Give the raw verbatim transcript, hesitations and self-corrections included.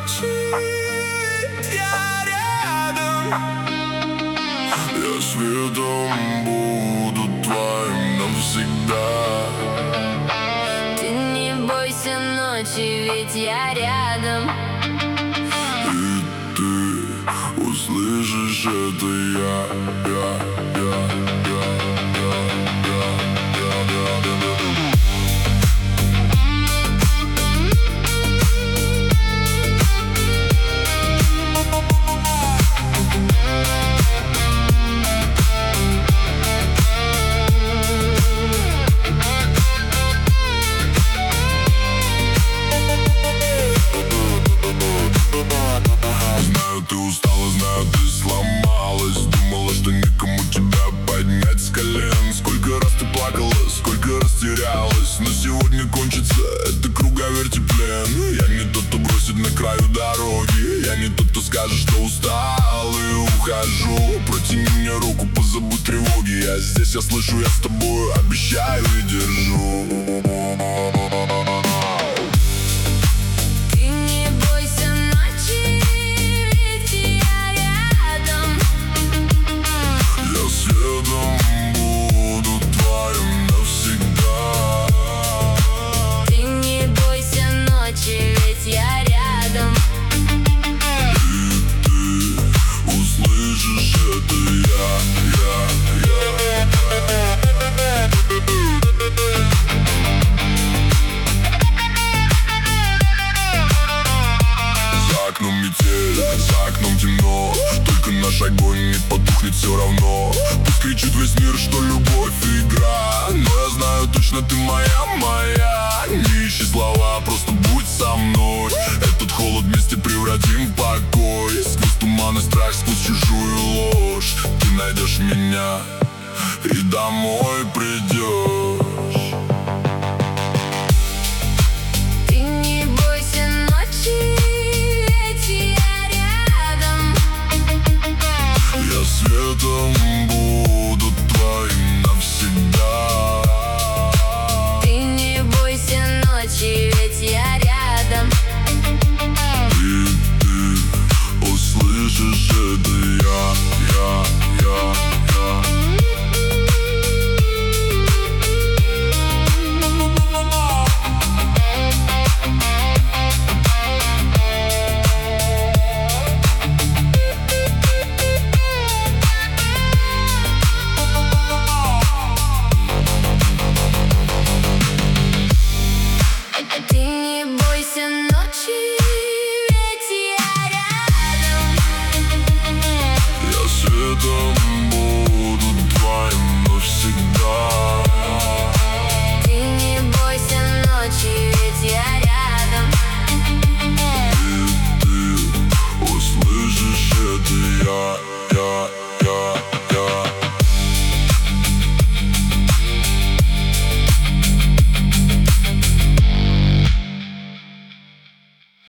ночи я рядом. Я светом буду твоим навсегда. Ты не бойся ночи, ведь я рядом. И ты услышишь это я, я, я, я, я, я, я, я, я, я. Знаю, ты устала, знаю, ты сломалась. Думала, что никому тебя поднять с колен. Сколько раз ты плакала, сколько раз терялась. Но сегодня кончится это круговерть и плен. Я не тот, кто бросит на краю дороги. Я не тот, кто скажет, что устал и ухожу. Протяни мне руку, позабудь тревоги. Я здесь, я слышу, я с тобой, обещаю и держу. За окном темно, только наш огонь не потухнет все равно. Пусть кричит весь мир, что любовь игра, но я знаю точно, ты моя, моя. Не ищи слова, просто будь со мной. Этот холод вместе превратим в покой. Сквозь туман и страх, сквозь чужую ложь ты найдешь меня и домой придешь. Светом буду твоим навсегда. Ты не бойся ночи, ведь я рядом. И ты услышишь это я, я, я, я. Ты